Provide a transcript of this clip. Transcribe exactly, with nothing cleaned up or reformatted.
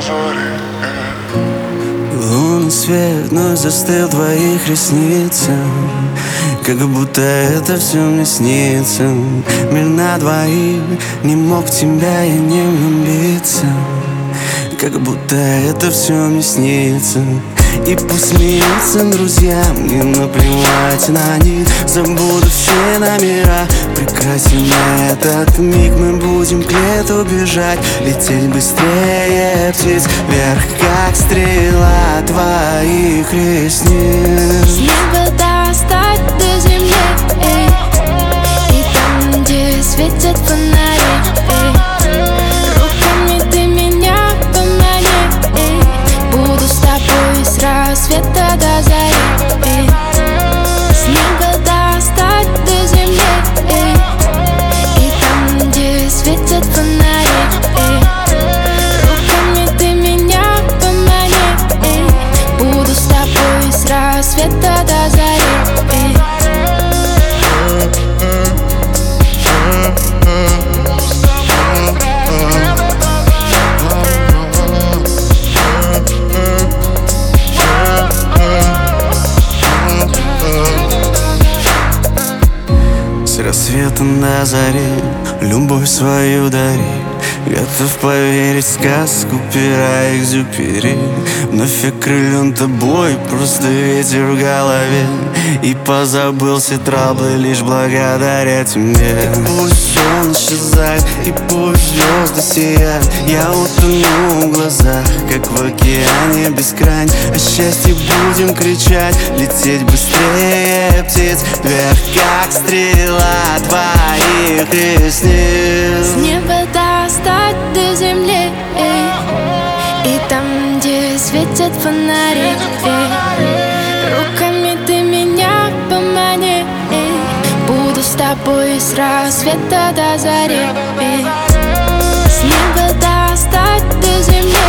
Лунный свет вновь застыл в твоих ресницах, как будто это все мне снится. Мир на двоих, не мог в тебя я не влюбиться, как будто это все мне снится. И пусть смеются друзья, мне наплевать на них. Забуду все номера, прекрасен этот миг. Мы будем к лету бежать, лететь быстрее птиц, вверх как стрела твоих ресниц. С неба достать до земли, эй, и там, где светят фонари, эй, руками ты меня помани, эй, буду с тобой с рассвета до зари, эй. С неба достать до земли, эй, и там, где светят фонари, эй, руками ты меня помани, эй, буду с тобой с рассвета до зари, эй. С рассвета до зари любовь свою дари. Готов поверить в сказку пера Экзюпери. Вновь окрылен тобой, просто ветер в голове, и позабыл все траблы лишь благодаря тебе. И пусть сон исчезает, и пусть звезды сияют, я утону в глазах, как в океане бескрайний. О счастье будем кричать, лететь быстрее птиц, вверх как стрела твоих ресниц. С неба достать до земли, эй, и там, где светят фонари, эй, руками ты меня помани, эй, буду с тобой с рассвета до зари, эй. С неба достать до земли,